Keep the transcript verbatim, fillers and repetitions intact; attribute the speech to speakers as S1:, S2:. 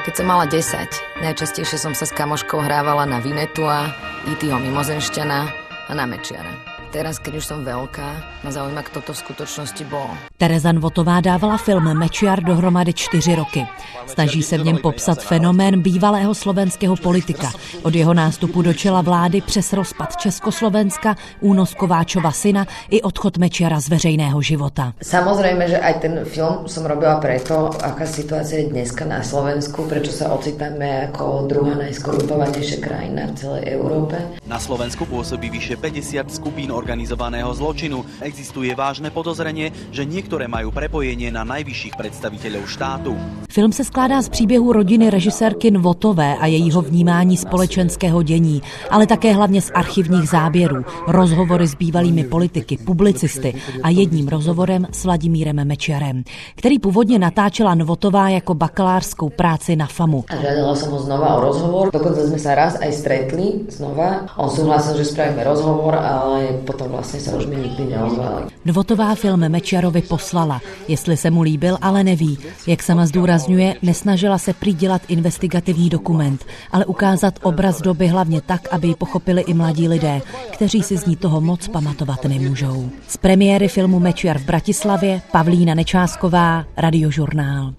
S1: Keď som mala desať, najčastejšie som sa s kamoškou hrávala na Vinetua, í té-ho mimozemšťana a na Mečiara. Teraz, keď už som veľká, ma zaujíma, kto to v skutočnosti bol.
S2: Tereza Nvotová dávala film Mečiar dohromady čtyři roky. Snaží se v něm popsat fenomén bývalého slovenského politika. Od jeho nástupu do čela vlády přes rozpad Československa, únos Kováčova syna i odchod Mečiara z veřejného života.
S1: Samozrejme, že aj ten film som robila preto, aká situácia je dneska na Slovensku, prečo sa ocitáme ako druhá najskorumpovanejšia krajina v celej Európe.
S3: Na Slovensku pôsobí vyše päťdesiat skupín organizovaného zločinu. Existuje vážne podozrenie, že niektoré majú prepojenie na najvyšších predstaviteľov štátu.
S2: Film se skládá z příběhu rodiny režisérky Nvotové a jejího vnímání společenského dění, ale také hlavně z archivních záběrů, rozhovory s bývalými politiky, publicisty a jedním rozhovorem s Vladimírem Mečiarem, který původně natáčela Nvotová jako bakalářskou práci na FAMu.
S1: A žiadala som ho znova o rozhovor, dokonca sme sa raz aj stretli znova. On súhlasil, že spravíme rozhovor, ale potom vlastně se už mi nikdy neozval.
S2: Nvotová film Mečiarovi poslala, jestli se mu líbil, ale neví. Jak sama zdůrazňuje, nesnažila se prý dělat investigativní dokument, ale ukázat obraz doby hlavně tak, aby ji pochopili i mladí lidé, kteří si z ní toho moc pamatovat nemůžou. Z premiéry filmu Mečiar v Bratislavě Pavlína Nečásková, Radiožurnál.